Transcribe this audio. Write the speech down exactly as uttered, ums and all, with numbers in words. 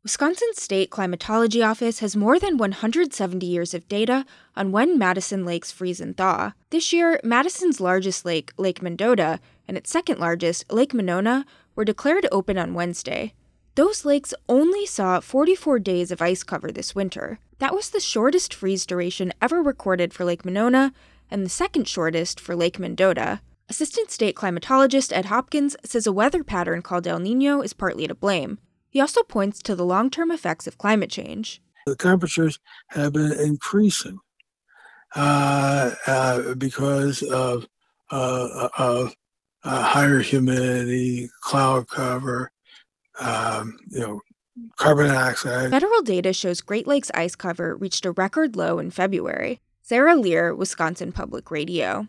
Wisconsin State Climatology Office has more than one hundred seventy years of data on when Madison lakes freeze and thaw. This year, Madison's largest lake, Lake Mendota, and its second largest, Lake Monona, were declared open on Wednesday. Those lakes only saw forty-four days of ice cover this winter. That was the shortest freeze duration ever recorded for Lake Monona and the second shortest for Lake Mendota. Assistant state climatologist Ed Hopkins says a weather pattern called El Niño is partly to blame. He also points to the long-term effects of climate change. The temperatures have been increasing uh, uh, because of, uh, of uh, higher humidity, cloud cover, um, you know, carbon dioxide. Federal data shows Great Lakes ice cover reached a record low in February. Sarah Lear, Wisconsin Public Radio.